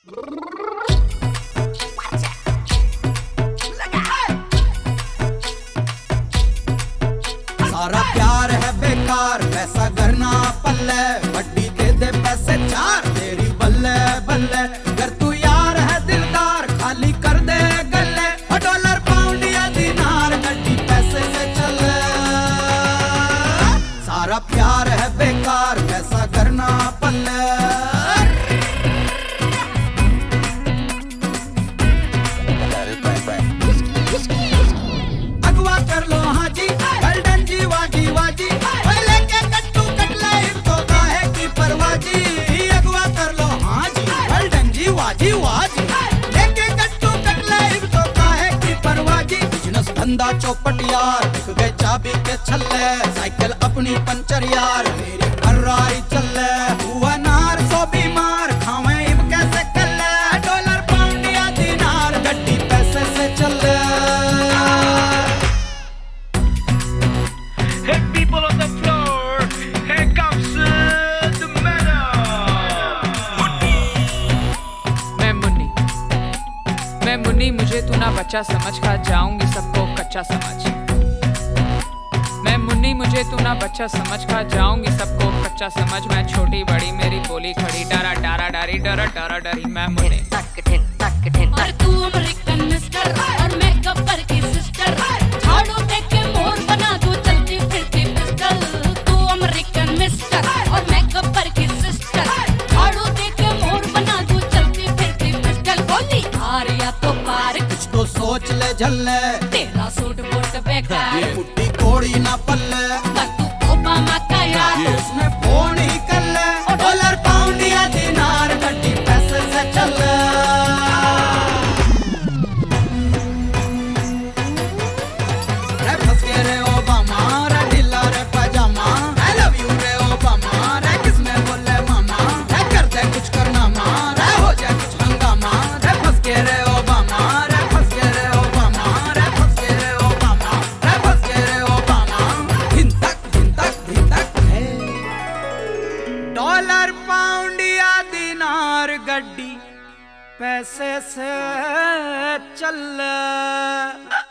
सारा प्यार है बेकार, पैसा करना पल्ले, वड्डी दे दे पैसे चार तेरी बल्ले बल्ले। अगर तू यार है दिलदार खाली कर दे गल्ले, डॉलर पाउंड या दिनार गड्डी पैसे से चले। सारा प्यार है बेकार, पैसा करना पल्ले। अगवा कर लो हाँ जी, गोल्डन जी वाजी वाजी, लेके कट्टू कटले इनको काहे की परवाह जी। अगवा कर लो हाँ जी, गोल्डन जी वाजी वाजी, लेके कट्टू कटले इनको काहे की परवाह जी। बिजनेस धंधा चौपट यार, बिक गए चाबी के छल्ले, साइकिल अपनी पंचर यार, मेरी फर्रारी चले। हुआ नार सो बीमार, खावे इब कैसे कल्ले, डॉलर पाउंड या दिनार गड्डी पैसे से चले। Hey people on the floor, here comes the medal. मैं मुन्नी, मुझे तू ना बच्चा समझ, खा जाऊंगी सबको कच्चा समझ। मैं मुन्नी, मुझे तू ना बच्चा समझ, खा जाऊंगी सबको कच्चा समझ। मैं छोटी बड़ी मेरी बोली खड़ी, डरा डारा डारी डरा डरा डरी। मैं मुन्नी और तू अमेरिकन मिस्टर और मैं गब्बर की सिस्टर, झाड़ू देख के मोर बना दूं चलती फिरती पिस्टल। तू अमेरिकन मिस्टर और मैं गब्बर की सिस्टर, झाड़ू देख के मोर बना दूं चलती फिरती पिस्टल। बोली हार या तो पार, कुछ तो सोच ले झल्ले, तेरा सूट बूट बेकार, ये मुट्ठी कोड़ी ना पल्ले। पर तू ओबामा का यार, उसने फोन ही कर ले, डॉलर पाउंड या दिनार गड्डी पैसे से चले। रे फंस गए रे ओबामा, रे ढीला रे पजामा, आई लव यू रे ओबामा, रे किसने बोले मामा, रे कर दे कुछ करना मां, रे हो जाए कुछ हंगामा। रे फंस गए रे ओबामा, रे फंस गए रे ओबामा, रे फंस गए रे ओबामा, रे फंस गए रे ओबामा। धिन तक है डॉलर पाउंड या दिनार गड्डी पैसे से चल।